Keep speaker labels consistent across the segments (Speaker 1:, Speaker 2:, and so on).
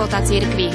Speaker 1: života cirkvi.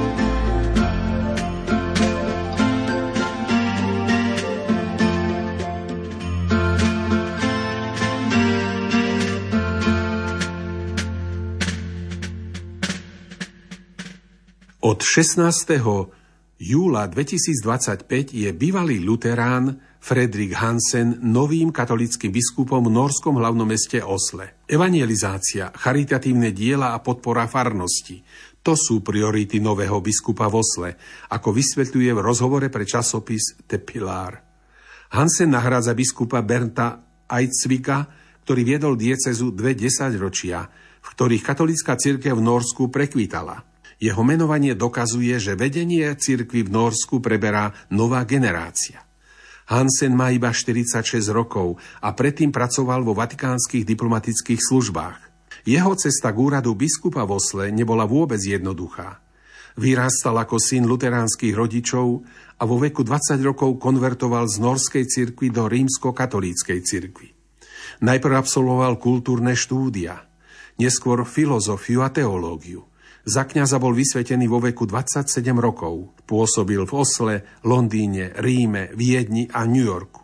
Speaker 2: Od 16. júla 2025 je bývalý luterán Fredrik Hansen novým katolíckym biskupom v norskom hlavnom meste Osle. Evangelizácia, charitatívne diela a podpora farnosti. To sú priority nového biskupa v Osle, ako vysvetľuje v rozhovore pre časopis The Pillar. Hansen nahrádza biskupa Bernta Eidsvika, ktorý viedol diecezu 2 desaťročia, v ktorých katolícka cirkev v Nórsku prekvítala. Jeho menovanie dokazuje, že vedenie cirkvi v Nórsku preberá nová generácia. Hansen má iba 46 rokov a predtým pracoval vo vatikánskych diplomatických službách. Jeho cesta k úradu biskupa v Osle nebola vôbec jednoduchá. Vyrástal ako syn luteránskych rodičov a vo veku 20 rokov konvertoval z norskej cirkvi do rímsko-katolíckej cirkvi. Najprv absolvoval kultúrne štúdia, neskôr filozofiu a teológiu. Za kňaza bol vysvetený vo veku 27 rokov. Pôsobil v Osle, Londýne, Ríme, Viedni a New Yorku.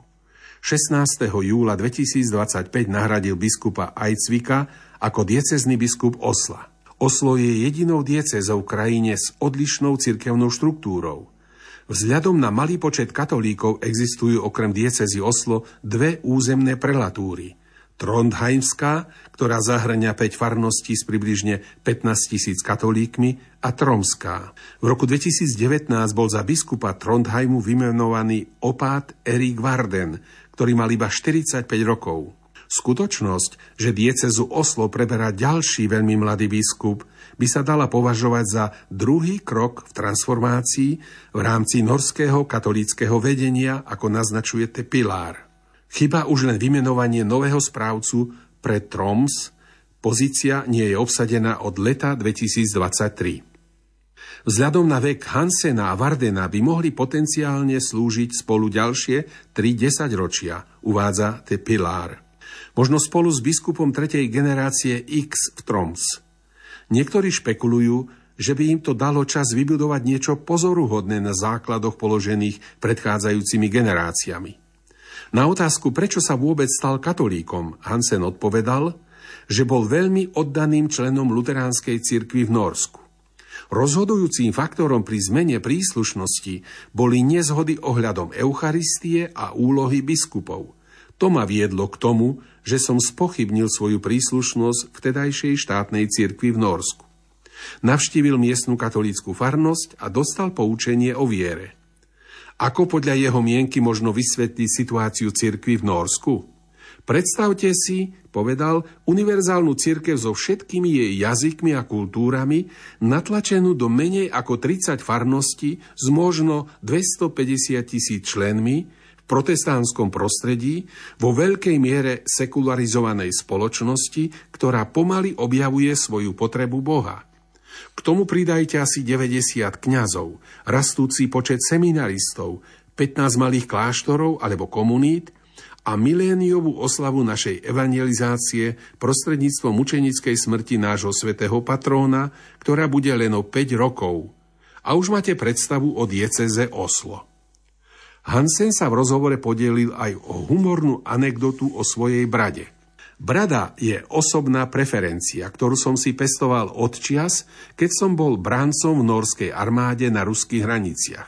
Speaker 2: 16. júla 2025 nahradil biskupa Eidsvika ako diecézny biskup Osla. Oslo je jedinou diecézou v krajine s odlišnou cirkevnou štruktúrou. Vzhľadom na malý počet katolíkov existujú okrem diecézy Oslo 2 územné prelatúry. Trondheimská, ktorá zahŕňa 5 farností s približne 15 000 katolíkmi, a Tromská. V roku 2019 bol za biskupa Trondheimu vymenovaný opát Erik Varden, ktorý mal iba 45 rokov. Skutočnosť, že diecezu Oslo preberá ďalší veľmi mladý biskup, by sa dala považovať za druhý krok v transformácii v rámci norského katolíckeho vedenia, ako naznačuje The Pillar. Chýba už len vymenovanie nového správcu pre Troms. Pozícia nie je obsadená od leta 2023. Vzhľadom na vek Hansena a Vardena by mohli potenciálne slúžiť spolu ďalšie 3 desaťročia, uvádza The Pillar. Možno spolu s biskupom 3. generácie X v Troms. Niektorí špekulujú, že by im to dalo čas vybudovať niečo pozoruhodné na základoch položených predchádzajúcimi generáciami. Na otázku, prečo sa vôbec stal katolíkom, Hansen odpovedal, že bol veľmi oddaným členom luteránskej cirkvi v Nórsku. Rozhodujúcim faktorom pri zmene príslušnosti boli nezhody ohľadom Eucharistie a úlohy biskupov. To ma viedlo k tomu, že som spochybnil svoju príslušnosť v tedajšej štátnej cirkvi v Nórsku. Navštívil miestnu katolícku farnosť a dostal poučenie o viere. Ako podľa jeho mienky možno vysvetliť situáciu cirkvi v Nórsku? Predstavte si, povedal, univerzálnu cirkev so všetkými jej jazykmi a kultúrami, natlačenú do menej ako 30 farností s možno 250 000 členmi v protestantskom prostredí, vo veľkej miere sekularizovanej spoločnosti, ktorá pomaly objavuje svoju potrebu Boha. K tomu pridajte asi 90 kňazov, rastúci počet seminaristov, 15 malých kláštorov alebo komunít a miléniovú oslavu našej evangelizácie prostredníctvom mučenickej smrti nášho svätého patróna, ktorá bude len o 5 rokov. A už máte predstavu o diecéze Oslo. Hansen sa v rozhovore podelil aj o humornú anekdotu o svojej brade. Brada je osobná preferencia, ktorú som si pestoval odčias, keď som bol brancom v norskej armáde na ruských hraniciach.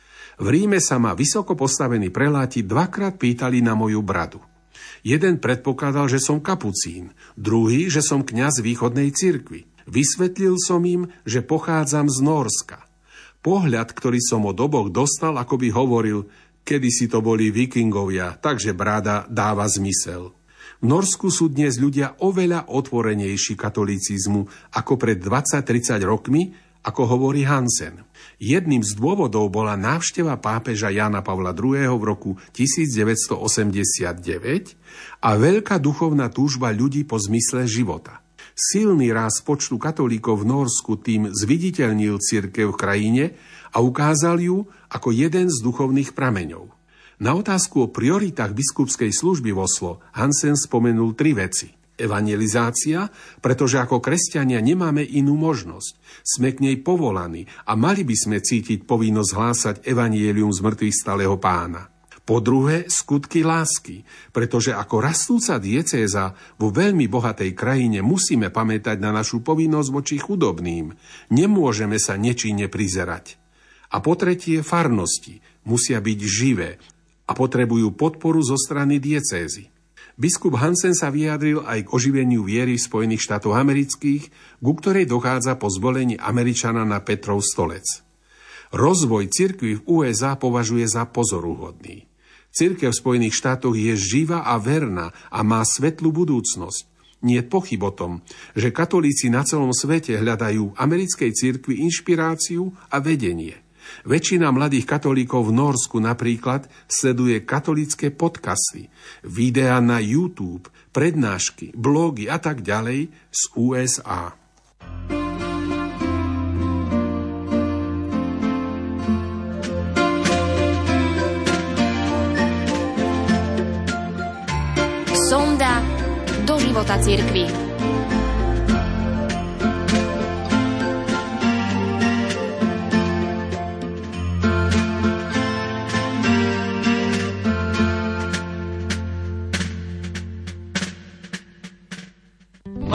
Speaker 2: V Ríme sa ma vysoko postavení preláti 2-krát pýtali na moju bradu. Jeden predpokladal, že som kapucín, druhý, že som kňaz východnej cirkvi. Vysvetlil som im, že pochádzam z Nórska. Pohľad, ktorý som od oboch dostal, ako by hovoril, kedysi to boli vikingovia, takže brada dáva zmysel. V Norsku sú dnes ľudia oveľa otvorenejší katolícizmu ako pred 20-30 rokmi, ako hovorí Hansen. Jedným z dôvodov bola návšteva pápeža Jána Pavla II. V roku 1989 a veľká duchovná túžba ľudí po zmysle života. Silný rast počtu katolíkov v Nórsku tým zviditeľnil cirkev v krajine a ukázal ju ako jeden z duchovných prameňov. Na otázku o prioritách biskupskej služby v Oslo Hansen spomenul 3 veci. Evangelizácia, pretože ako kresťania nemáme inú možnosť. Sme k nej povolaní a mali by sme cítiť povinnosť hlásať evanjelium z mŕtvych stalého Pána. Po druhé, skutky lásky, pretože ako rastúca diecéza vo veľmi bohatej krajine musíme pamätať na našu povinnosť voči chudobným. Nemôžeme sa nečinne prizerať. A po tretie, farnosti musia byť živé a potrebujú podporu zo strany diecézy. Biskup Hansen sa vyjadril aj k oživeniu viery v Spojených štátoch amerických, ku ktorej dochádza po zvolení Američana na Petrov stolec. Rozvoj cirkvi v USA považuje za pozoruhodný. Cirkev v Spojených štátoch je živá a verná a má svetlú budúcnosť. Nie je pochyb o tom, že katolíci na celom svete hľadajú v americkej cirkvi inšpiráciu a vedenie. Väčšina mladých katolíkov v Nórsku napríklad sleduje katolícke podcasty, videá na YouTube, prednášky, blogy a tak ďalej z USA.
Speaker 1: Sonda do života cirkvi.